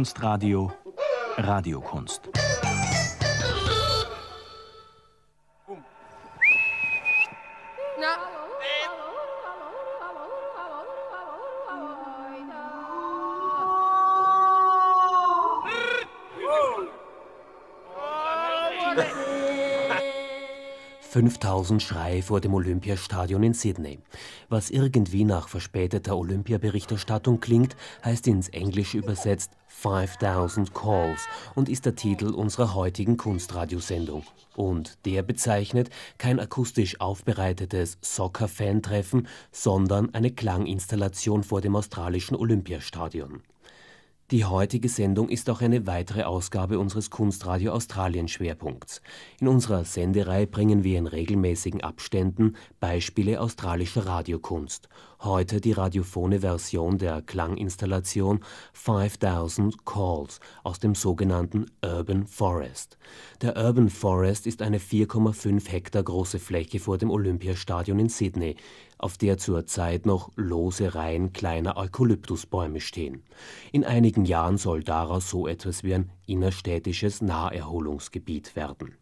Kunstradio Radiokunst. Ja. 5000 Schreie vor dem Olympiastadion in Sydney. Was irgendwie nach verspäteter Olympiaberichterstattung klingt, heißt ins Englische übersetzt 5000 Calls und ist der Titel unserer heutigen Kunstradiosendung. Und der bezeichnet kein akustisch aufbereitetes Soccer-Fan-Treffen, sondern eine Klanginstallation vor dem australischen Olympiastadion. Die heutige Sendung ist auch eine weitere Ausgabe unseres Kunstradio Australien Schwerpunkts. In unserer Sendereihe bringen wir in regelmäßigen Abständen Beispiele australischer Radiokunst. Heute die radiophone Version der Klanginstallation 5000 Calls aus dem sogenannten Urban Forest. Der Urban Forest ist eine 4,5 Hektar große Fläche vor dem Olympiastadion in Sydney, auf der zurzeit noch lose Reihen kleiner Eukalyptusbäume stehen. In einigen Jahren soll daraus so etwas wie ein innerstädtisches Naherholungsgebiet werden.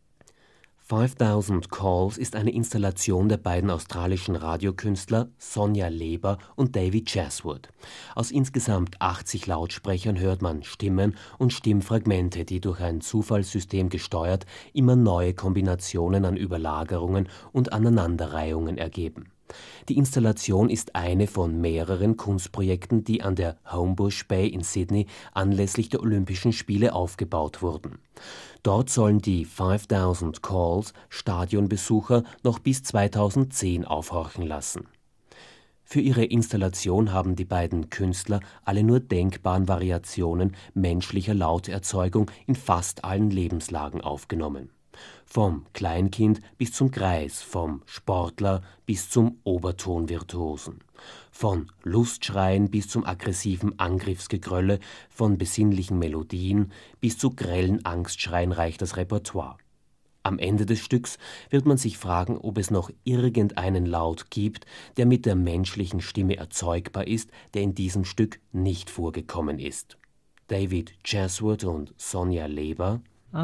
5000 Calls ist eine Installation der beiden australischen Radiokünstler Sonja Leber und David Chaswood. Aus insgesamt 80 Lautsprechern hört man Stimmen und Stimmfragmente, die durch ein Zufallssystem gesteuert immer neue Kombinationen an Überlagerungen und Aneinanderreihungen ergeben. Die Installation ist eine von mehreren Kunstprojekten, die an der Homebush Bay in Sydney anlässlich der Olympischen Spiele aufgebaut wurden. Dort sollen die 5000 Calls Stadionbesucher noch bis 2010 aufhorchen lassen. Für ihre Installation haben die beiden Künstler alle nur denkbaren Variationen menschlicher Lauterzeugung in fast allen Lebenslagen aufgenommen. Vom Kleinkind bis zum Greis, vom Sportler bis zum Obertonvirtuosen. Von Lustschreien bis zum aggressiven Angriffsgegrölle, von besinnlichen Melodien bis zu grellen Angstschreien reicht das Repertoire. Am Ende des Stücks wird man sich fragen, ob es noch irgendeinen Laut gibt, der mit der menschlichen Stimme erzeugbar ist, der in diesem Stück nicht vorgekommen ist. David Chaswood und Sonja Leber.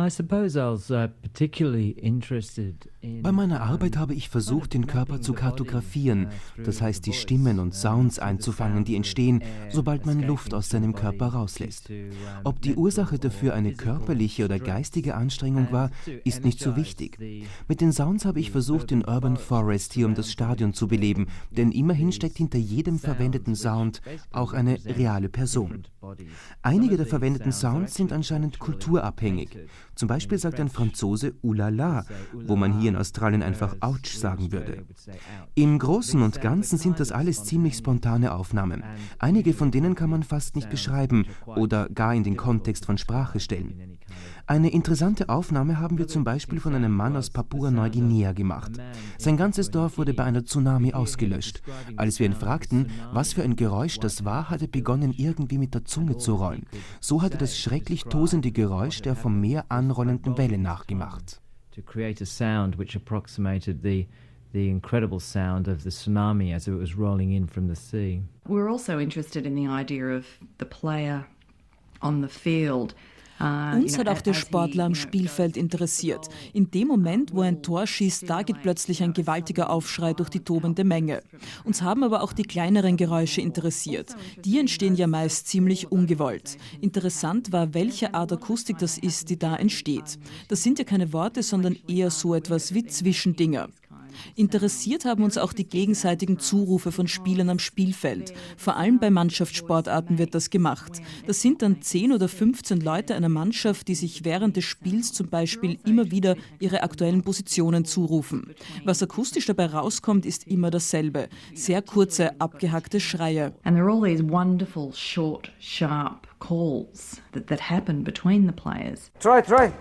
Bei meiner Arbeit habe ich versucht, den Körper zu kartografieren, das heißt die Stimmen und Sounds einzufangen, die entstehen, sobald man Luft aus seinem Körper rauslässt. Ob die Ursache dafür eine körperliche oder geistige Anstrengung war, ist nicht so wichtig. Mit den Sounds habe ich versucht, den Urban Forest hier um das Stadion zu beleben, denn immerhin steckt hinter jedem verwendeten Sound auch eine reale Person. Einige der verwendeten Sounds sind anscheinend kulturabhängig. Zum Beispiel sagt ein Franzose Oulala, wo man hier in Australien einfach Ouch sagen würde. Im Großen und Ganzen sind das alles ziemlich spontane Aufnahmen. Einige von denen kann man fast nicht beschreiben oder gar in den Kontext von Sprache stellen. Eine interessante Aufnahme haben wir zum Beispiel von einem Mann aus Papua-Neuguinea gemacht. Sein ganzes Dorf wurde bei einer Tsunami ausgelöscht. Als wir ihn fragten, was für ein Geräusch das war, hat er begonnen, irgendwie mit der Zunge zu rollen. So hat er das schrecklich tosende Geräusch der vom Meer anrollenden Welle nachgemacht. To create a sound which approximated the incredible sound of the tsunami as it was rolling in from the sea. We're also interested in the idea of the player on the field. Uns hat auch der Sportler am Spielfeld interessiert. In dem Moment, wo ein Tor schießt, da geht plötzlich ein gewaltiger Aufschrei durch die tobende Menge. Uns haben aber auch die kleineren Geräusche interessiert. Die entstehen ja meist ziemlich ungewollt. Interessant war, welche Art Akustik das ist, die da entsteht. Das sind ja keine Worte, sondern eher so etwas wie Zwischendinger. Interessiert haben uns auch die gegenseitigen Zurufe von Spielern am Spielfeld. Vor allem bei Mannschaftssportarten wird das gemacht. Das sind dann 10 oder 15 Leute einer Mannschaft, die sich während des Spiels zum Beispiel immer wieder ihre aktuellen Positionen zurufen. Was akustisch dabei rauskommt, ist immer dasselbe. Sehr kurze, abgehackte Schreie. And there are all these wonderful, short, sharp calls that happen between the players. Try.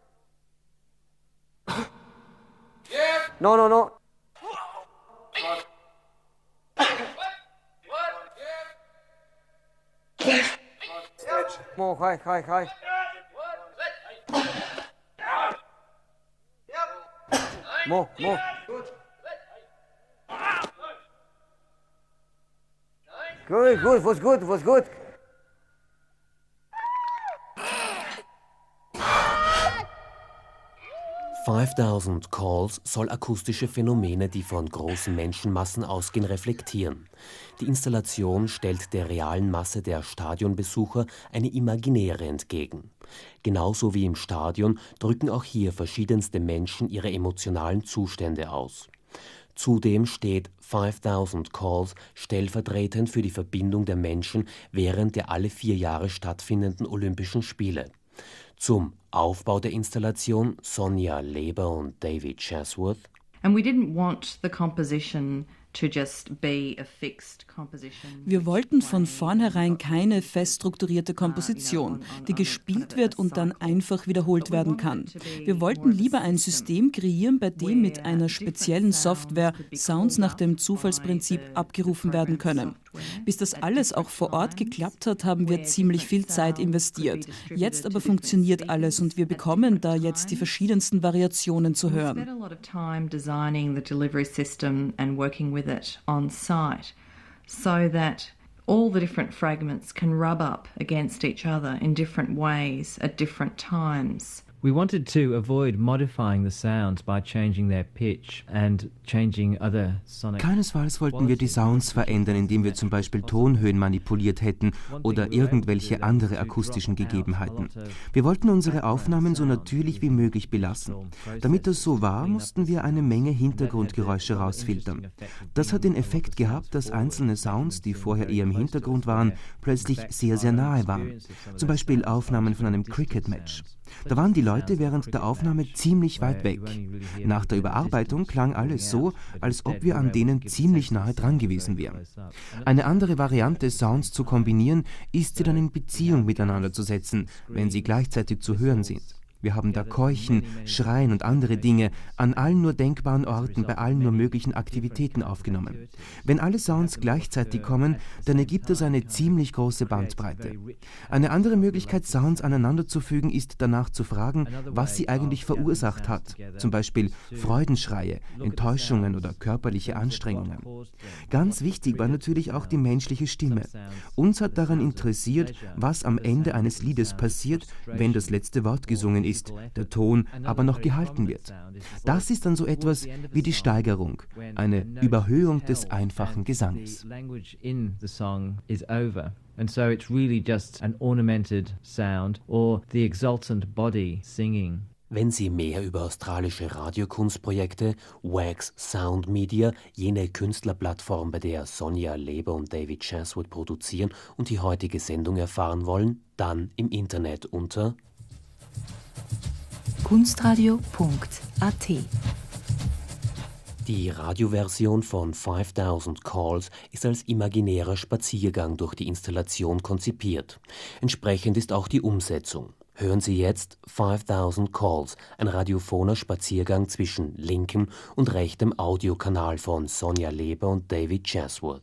No. More, hi. More. Good, was good. 5000 Calls soll akustische Phänomene, die von großen Menschenmassen ausgehen, reflektieren. Die Installation stellt der realen Masse der Stadionbesucher eine imaginäre entgegen. Genauso wie im Stadion drücken auch hier verschiedenste Menschen ihre emotionalen Zustände aus. Zudem steht 5000 Calls stellvertretend für die Verbindung der Menschen während der alle 4 Jahre stattfindenden Olympischen Spiele. Zum Aufbau der Installation Sonja Leber und David Chasworth. And we didn't want the composition to just be a fixed composition. Wir wollten von vornherein keine fest strukturierte Komposition, die gespielt wird und dann einfach wiederholt werden kann. Wir wollten lieber ein System kreieren, bei dem mit einer speziellen Software Sounds nach dem Zufallsprinzip abgerufen werden können. Bis das alles auch vor Ort geklappt hat, haben wir ziemlich viel Zeit investiert. Jetzt aber funktioniert alles und wir bekommen da jetzt die verschiedensten Variationen zu hören. With it on site so that all the different fragments can rub up against each other in different ways at different times. We wanted to avoid modifying the sounds by changing their pitch and changing other sonic. Keinesfalls wollten wir die Sounds verändern, indem wir zum Beispiel Tonhöhen manipuliert hätten oder irgendwelche andere akustischen Gegebenheiten. Wir wollten unsere Aufnahmen so natürlich wie möglich belassen. Damit das so war, mussten wir eine Menge Hintergrundgeräusche rausfiltern. Das hat den Effekt gehabt, dass einzelne Sounds, die vorher eher im Hintergrund waren, plötzlich sehr, sehr nahe waren. Zum Beispiel Aufnahmen von einem Cricket-Match. Da waren die Leute während der Aufnahme ziemlich weit weg. Nach der Überarbeitung klang alles so, als ob wir an denen ziemlich nahe dran gewesen wären. Eine andere Variante, Sounds zu kombinieren, ist, sie dann in Beziehung miteinander zu setzen, wenn sie gleichzeitig zu hören sind. Wir haben da Keuchen, Schreien und andere Dinge an allen nur denkbaren Orten, bei allen nur möglichen Aktivitäten aufgenommen. Wenn alle Sounds gleichzeitig kommen, dann ergibt das eine ziemlich große Bandbreite. Eine andere Möglichkeit, Sounds aneinanderzufügen, ist danach zu fragen, was sie eigentlich verursacht hat. Zum Beispiel Freudenschreie, Enttäuschungen oder körperliche Anstrengungen. Ganz wichtig war natürlich auch die menschliche Stimme. Uns hat daran interessiert, was am Ende eines Liedes passiert, wenn das letzte Wort gesungen ist, der Ton aber noch gehalten wird. Das ist dann so etwas wie die Steigerung, eine Überhöhung des einfachen Gesangs. And so it's really just an ornamented sound or the exultant body singing. Wenn Sie mehr über australische Radiokunstprojekte, Wax Sound Media, jene Künstlerplattform, bei der Sonja Leber und David Chasworth produzieren, und die heutige Sendung erfahren wollen, dann im Internet unter kunstradio.at. Die Radioversion von 5000 Calls ist als imaginärer Spaziergang durch die Installation konzipiert. Entsprechend ist auch die Umsetzung. Hören Sie jetzt 5000 Calls, ein radiophoner Spaziergang zwischen linkem und rechtem Audiokanal von Sonja Leber und David Chasworth.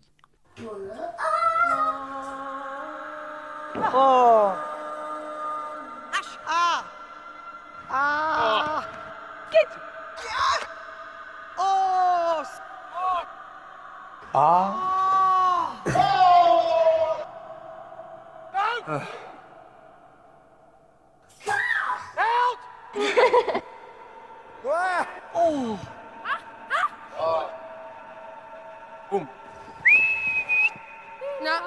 Oh. Geht. Oh. Oh. Boom. Na.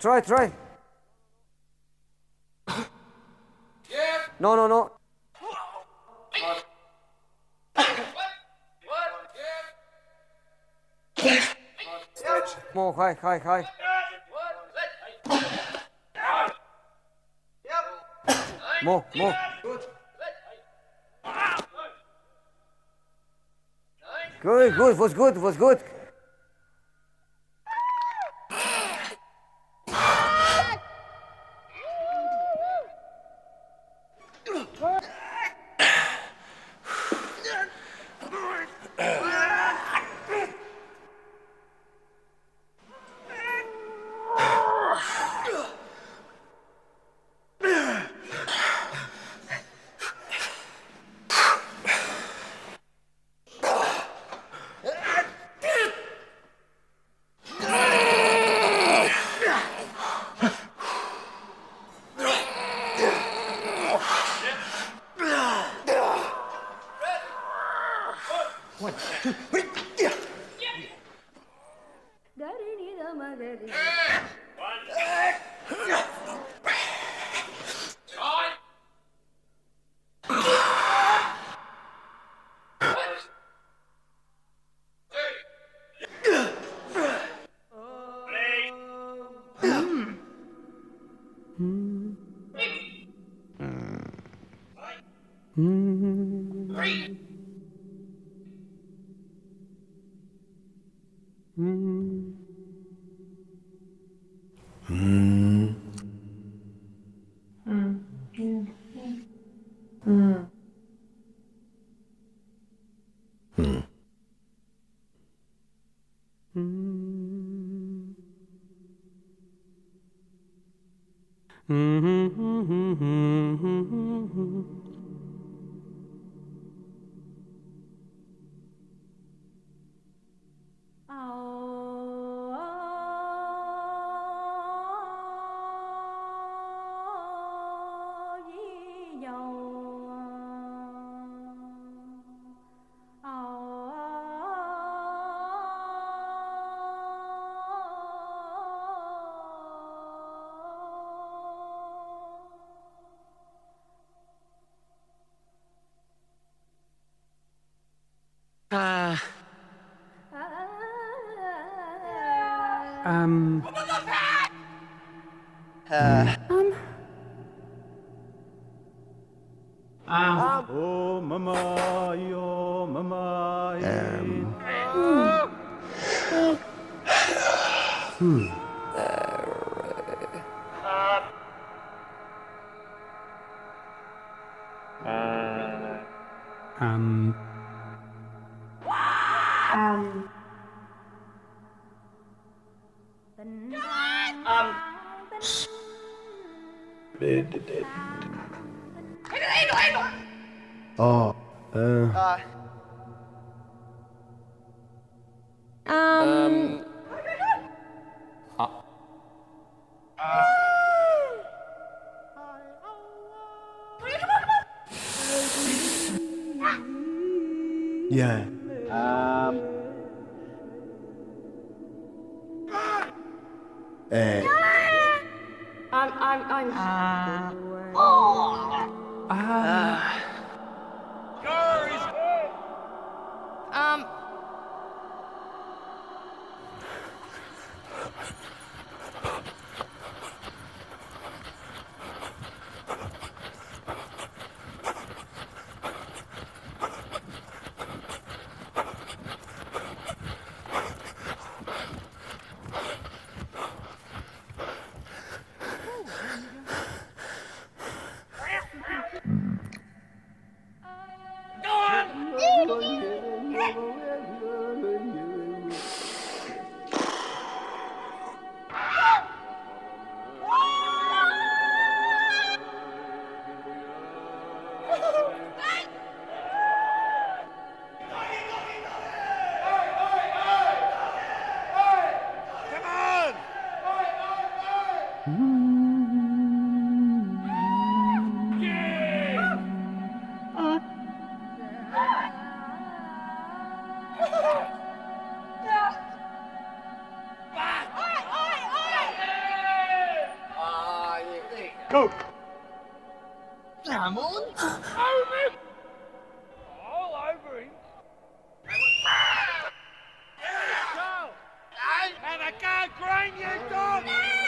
Try. No. More high. More. Good, was good. Oh mama, yo mama. Yeah. Go. Come on. Over. All over him. Go. Have a go, Green, you dog.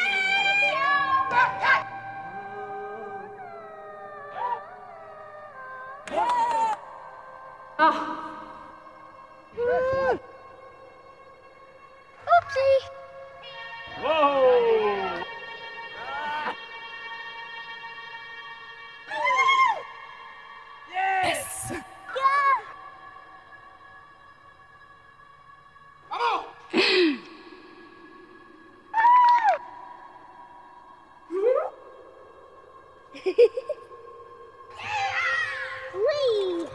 Oopsie! Whoa! Yes! Yeah! Come on! Whee!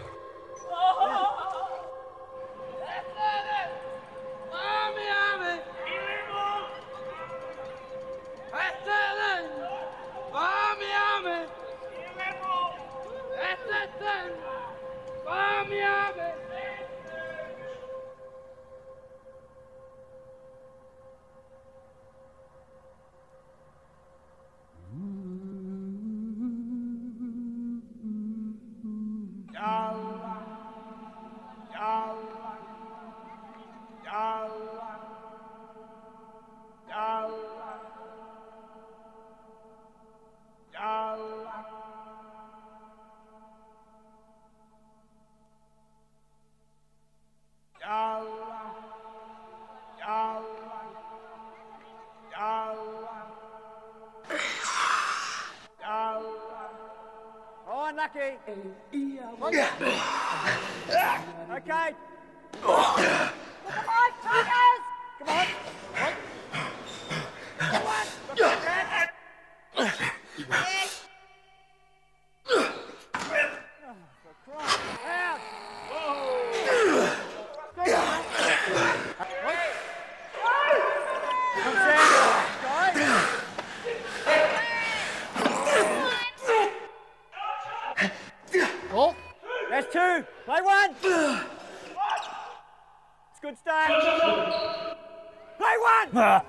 Oh, unlucky. Okay. Come on, Tigers! Come on. Come on. Yes! Out. Come down, guys. Oh, that's two. Play one. It's a good start. Play one.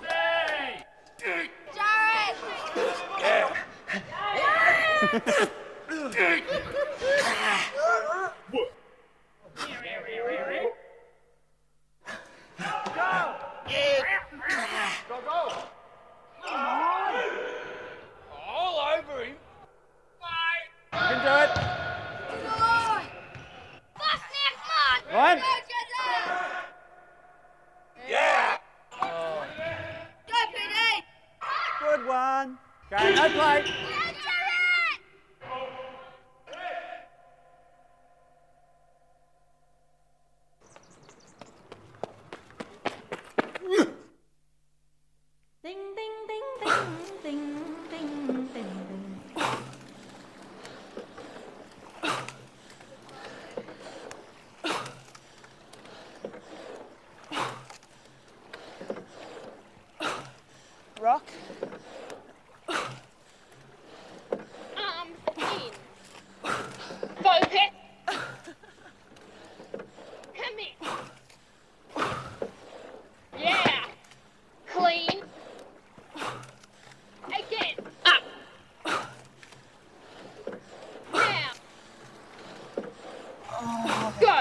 All over him. You can do it. Come on! One. Yeah! Go, PD! Good one. Okay, no play. Ding, ding, ding, ding, ding, ding, ding, ding. Rock. In. Focus. Come in. Yeah. Clean. Again. Up. Now. Go.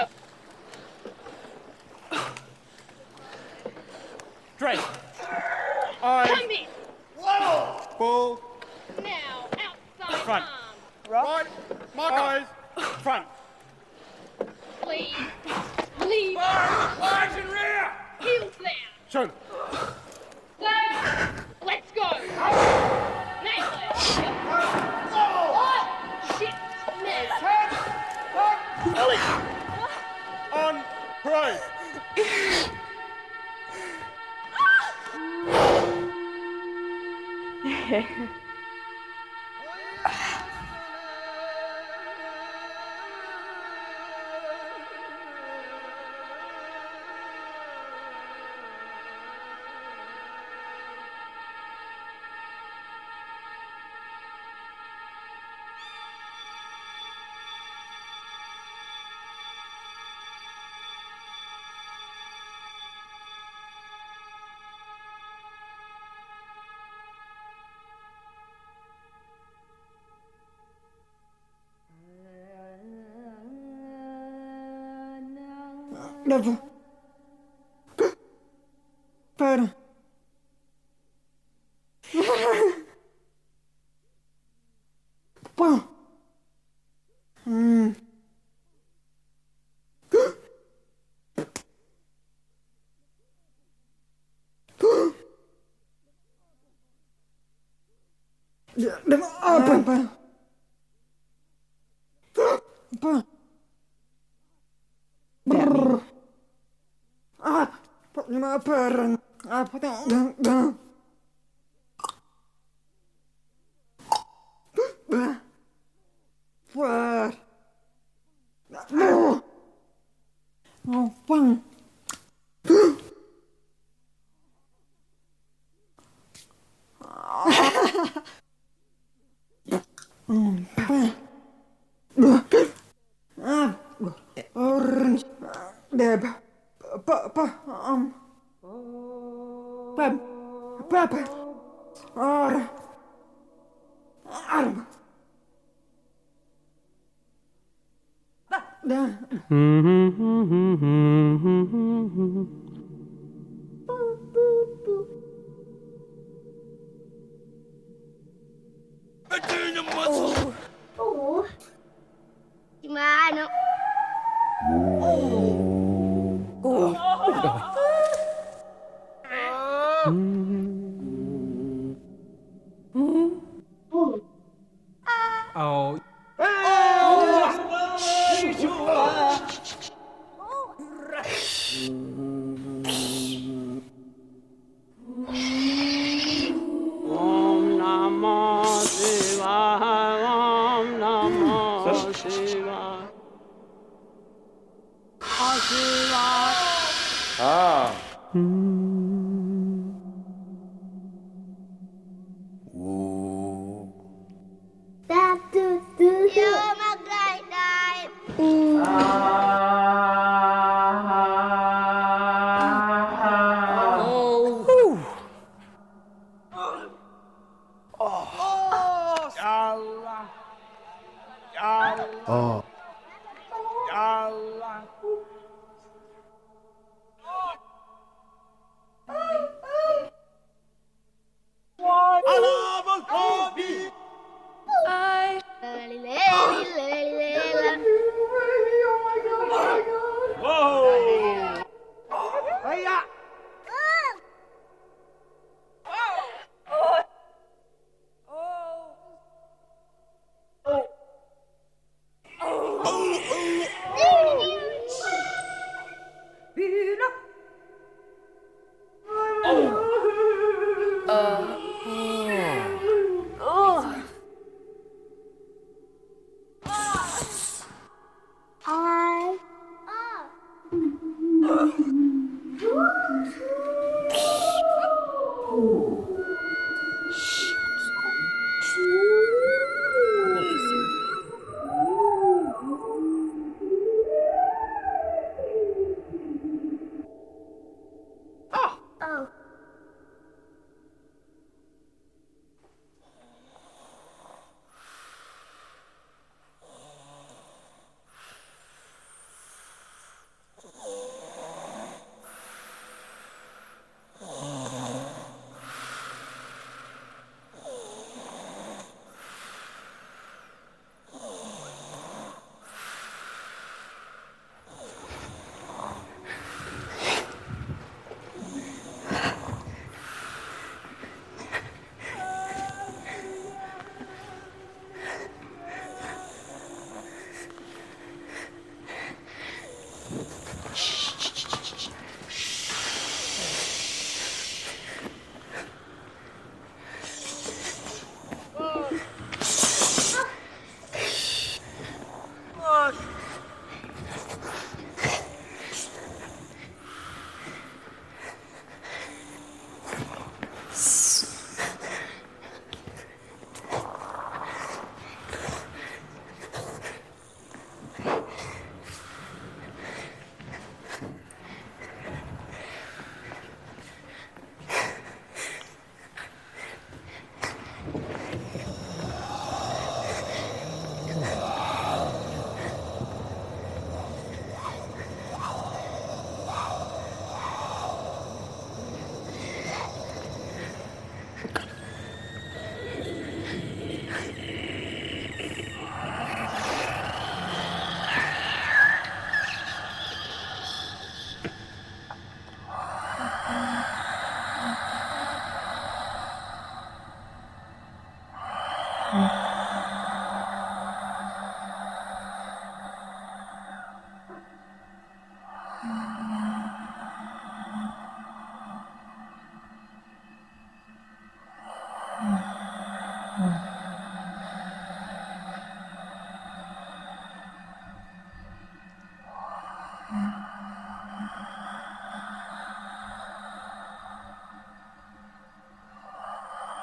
Straight. Eyes. Come in. Ball. Now. Outside Front. arm. Right. Eyes. Front. Please. Leave. Lines and rear! Heels down. Show. Let's go. Nail it. Oh, shit. Miss. Ellie. On. Parade. Gimana?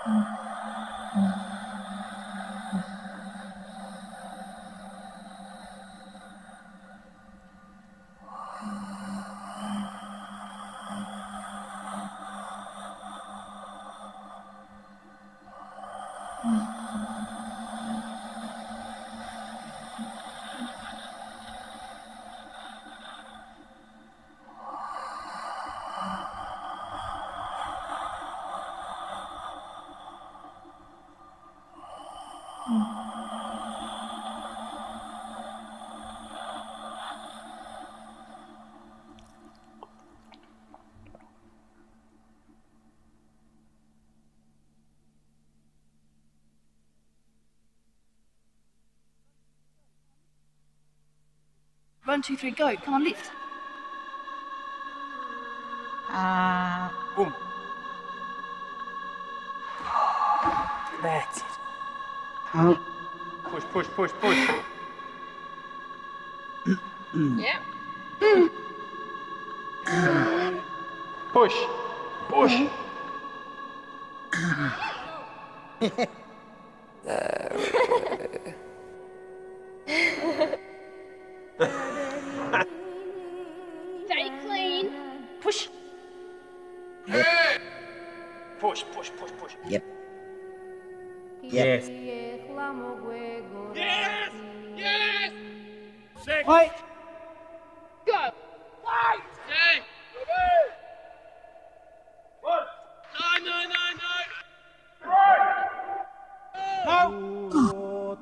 1, 2, 3, go. Come on, lift. Boom. That's it. Push, push, push, push. Yeah. Push, push. Stay clean. Push. Push, push, push, push. Yep. Yes. Yes! Yes! Six. Wait. Go. Wait! Stay! One. No! No.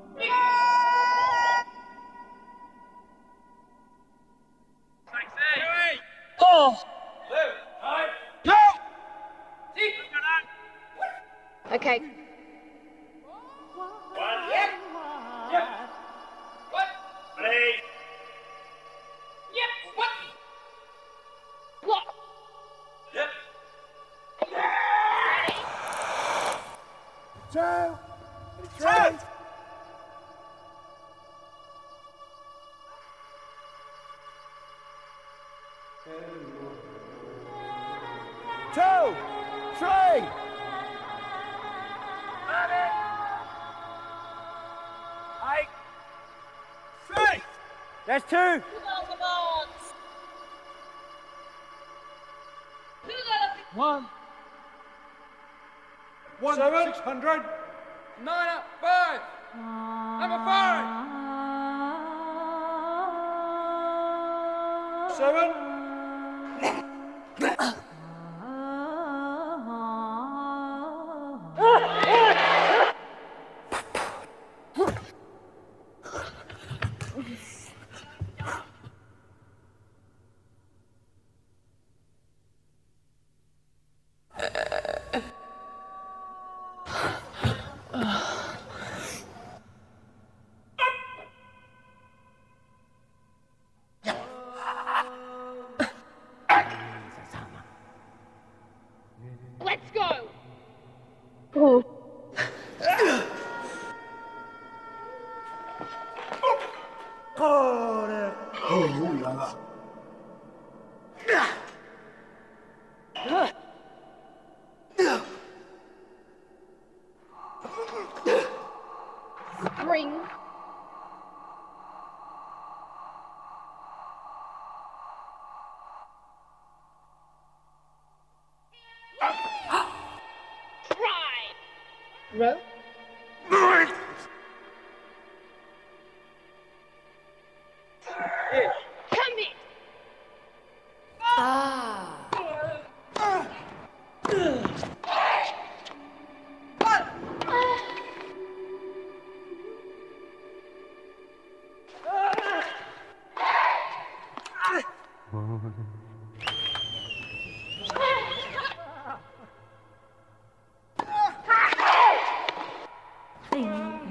Oh. No. Okay. One. Yep. Yep. What? Play. Yep. What? Yep. Two! Three. Two. Three. Eight. Six. That's two. One. 600. 9 up, 5! Number 5! 7. Let's go. Oh. Spring. Try. Row. Come in. Ding,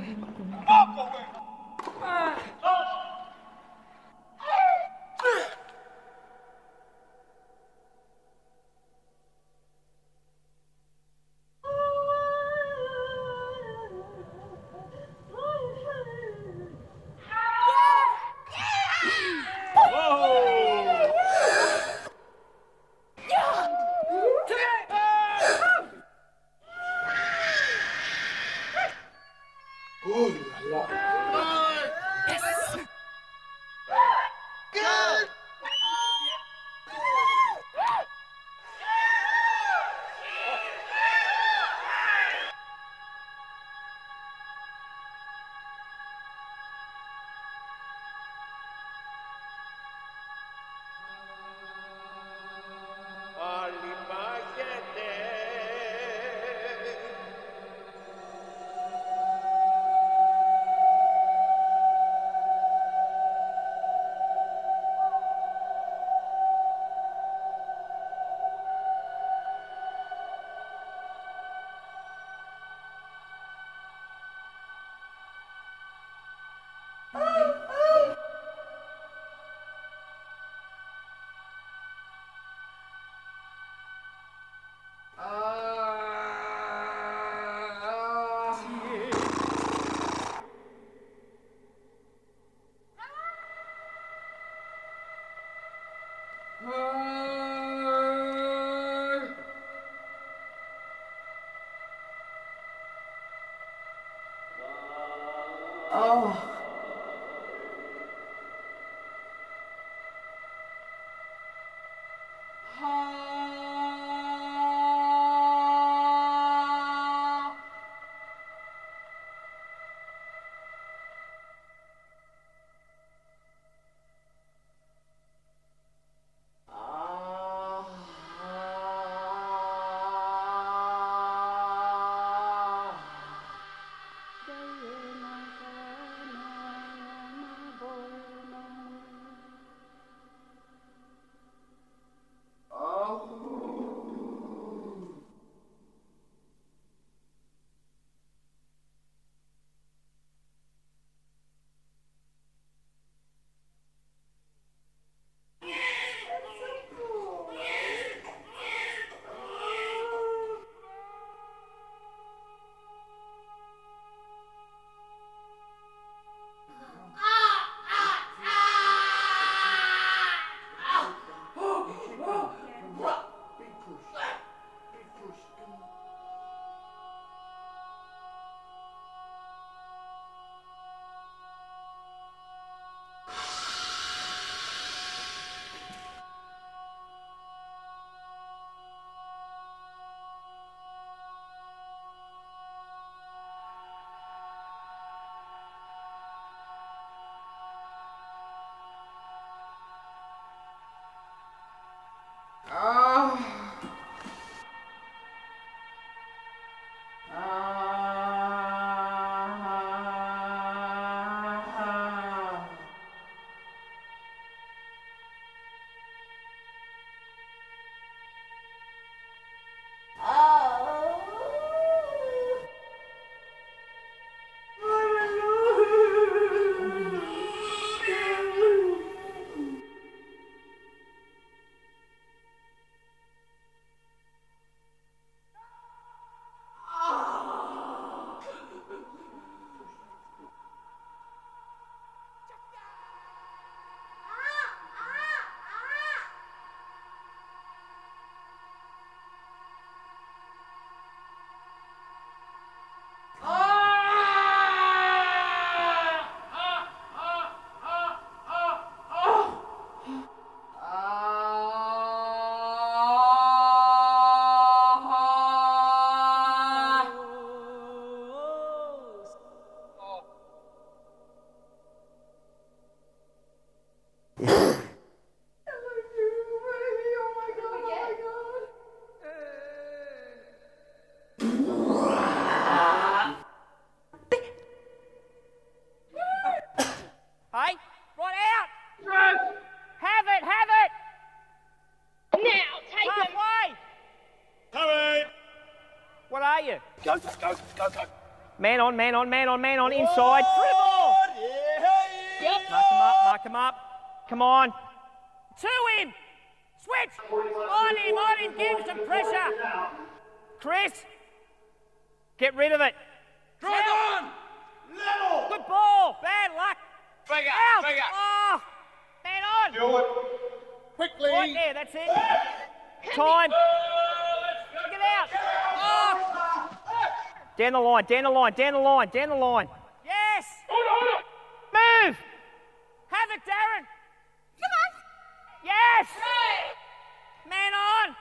Man on, man on, man on, man on, inside. Dribble! Yep. Mark him up. Come on. To him! Switch! On him, give him some pressure. Chris! Get rid of it. Drive on! Level! Good ball! Bad luck! Figure! Out! Figure! Oh! Man on! Do it! Quickly! Right there, that's it. Time! Get out! Oh! Down the line, down the line, down the line, down the line. Yes! Move! Have it, Darren! Come on! Yes! Man on!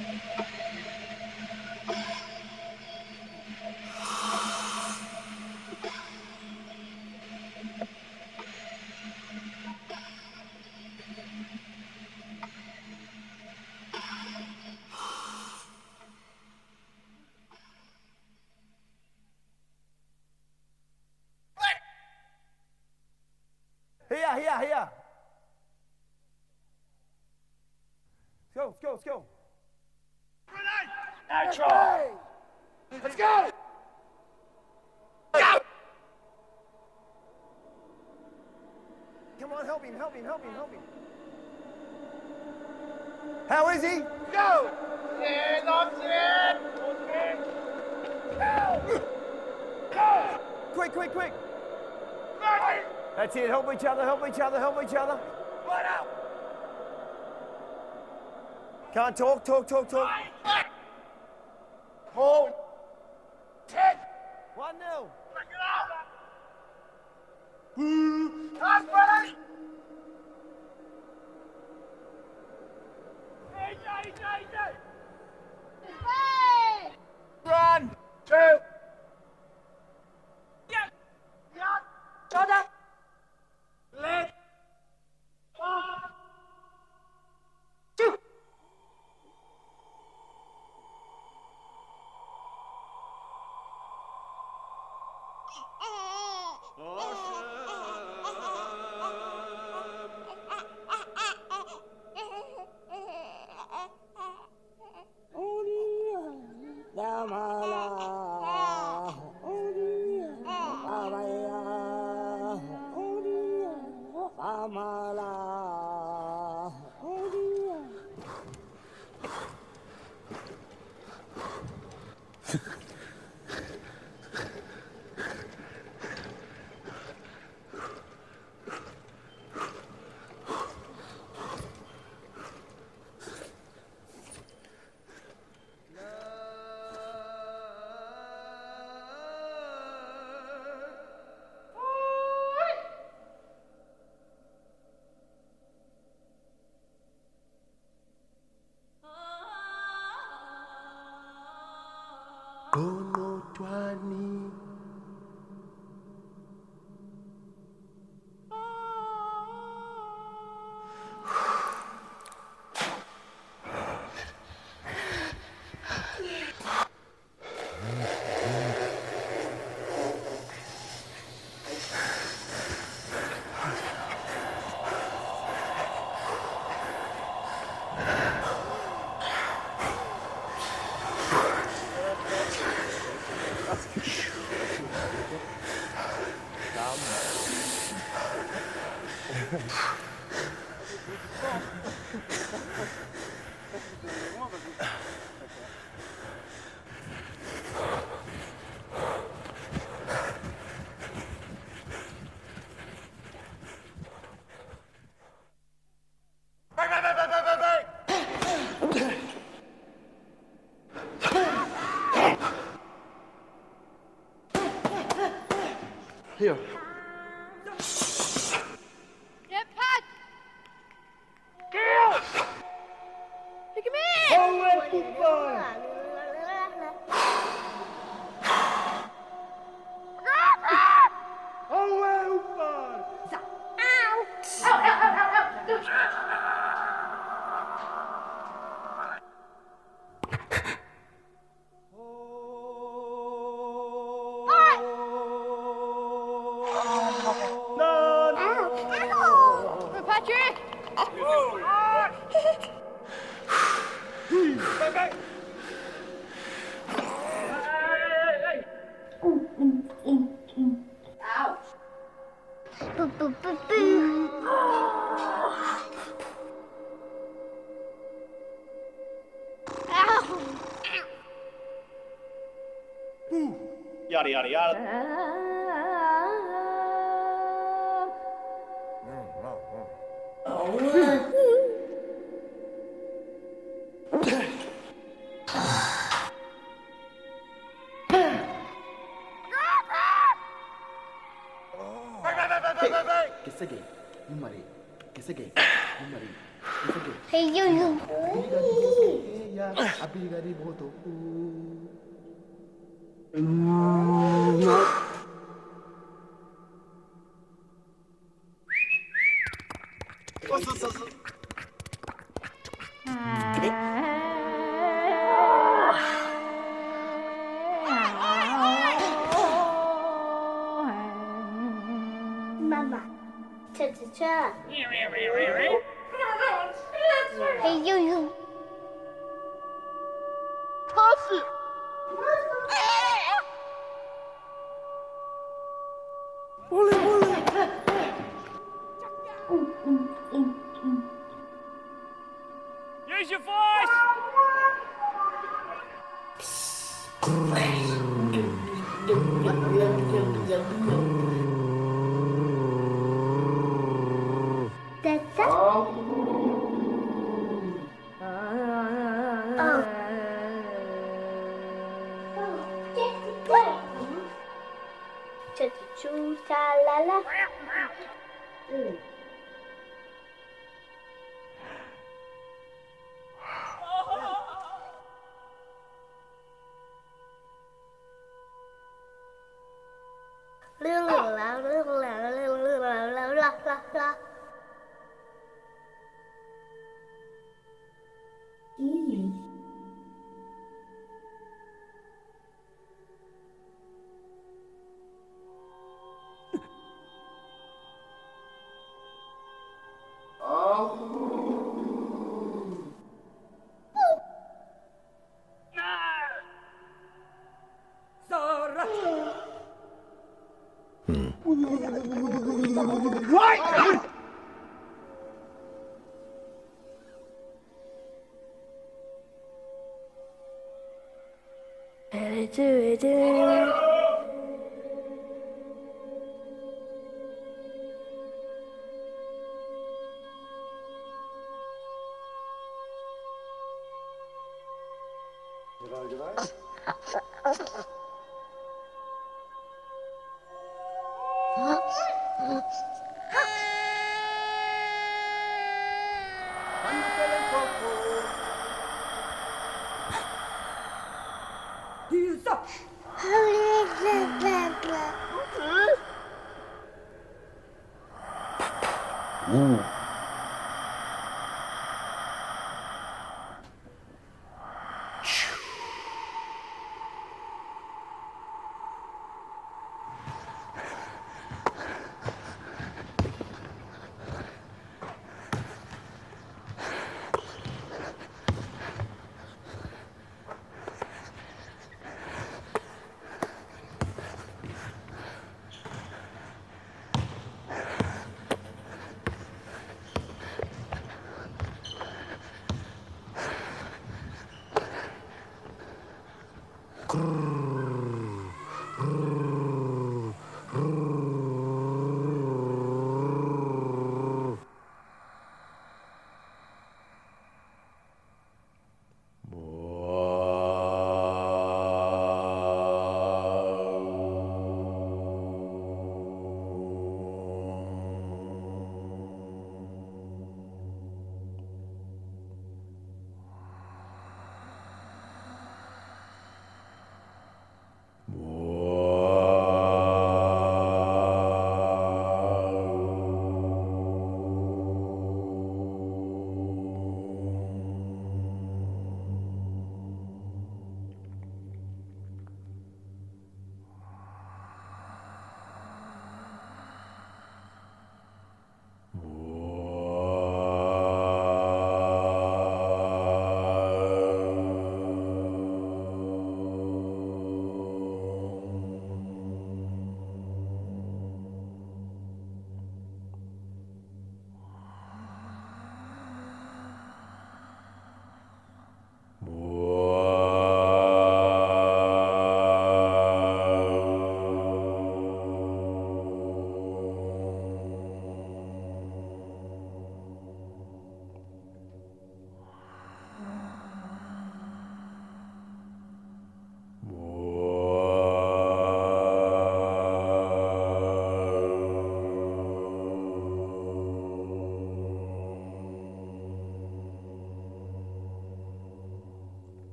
Here. Let's go. Now try. Let's go. Go. Come on, help him. How is he? Go. Stand on stand. Go. Quick. That's it. Help each other. Right out. Can't talk. Hold. 10. 1-0. Break it out. Pass, ready. Easy. Run. 2. Shoulder. Left. 2. Konotwani Here. Get Pat! Kill! Pick him in! Always football! Always football! Patrick! Back. Ouch! Yada, yada, yada. Che sei gay? Non mari. Che sei gay? Non mari. Hey, you. Mama. Cha. Hey, you. Toss. Use your voice! That's it. Oh. Choo la la.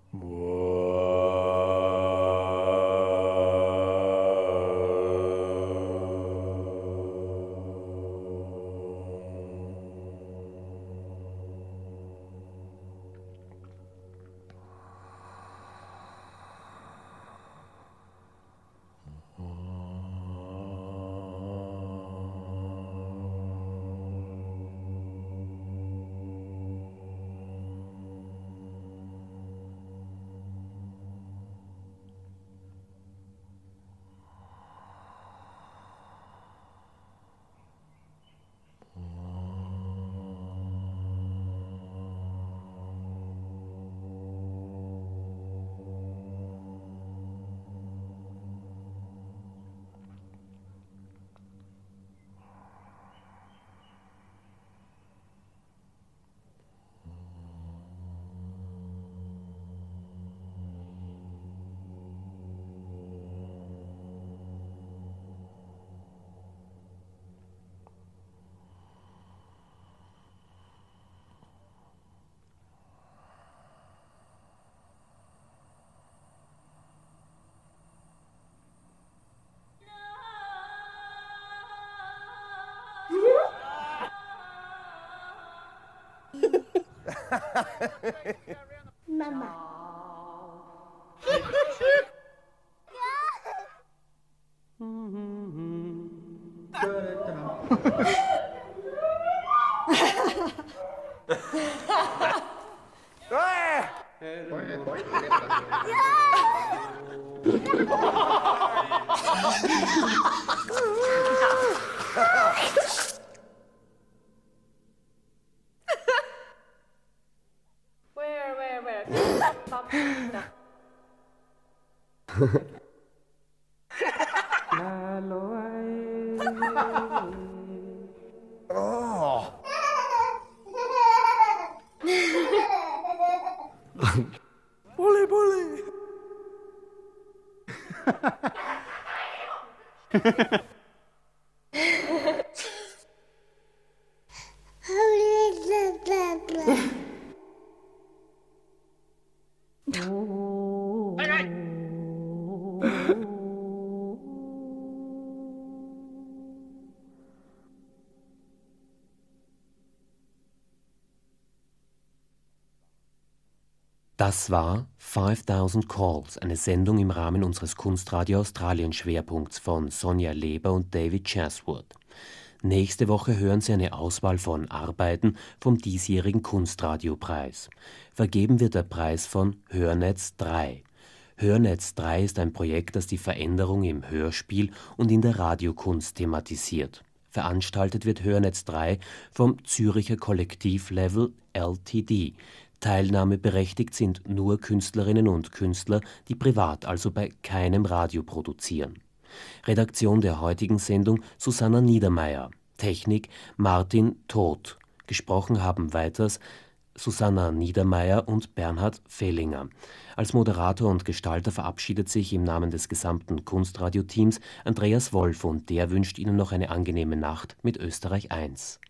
Mama. Bully, bully. Das war 5000 Calls, eine Sendung im Rahmen unseres Kunstradio Australien Schwerpunkts von Sonja Leber und David Chaswood. Nächste Woche hören Sie eine Auswahl von Arbeiten vom diesjährigen Kunstradiopreis. Vergeben wird der Preis von Hörnetz 3. Hörnetz 3 ist ein Projekt, das die Veränderung im Hörspiel und in der Radiokunst thematisiert. Veranstaltet wird Hörnetz 3 vom Züricher Kollektiv Level Ltd. Teilnahmeberechtigt sind nur Künstlerinnen und Künstler, die privat, also bei keinem Radio produzieren. Redaktion der heutigen Sendung Susanna Niedermeyer. Technik Martin Todt. Gesprochen haben weiters Susanna Niedermeyer und Bernhard Fehlinger. Als Moderator und Gestalter verabschiedet sich im Namen des gesamten Kunstradio-Teams Andreas Wolf und der wünscht Ihnen noch eine angenehme Nacht mit Österreich 1.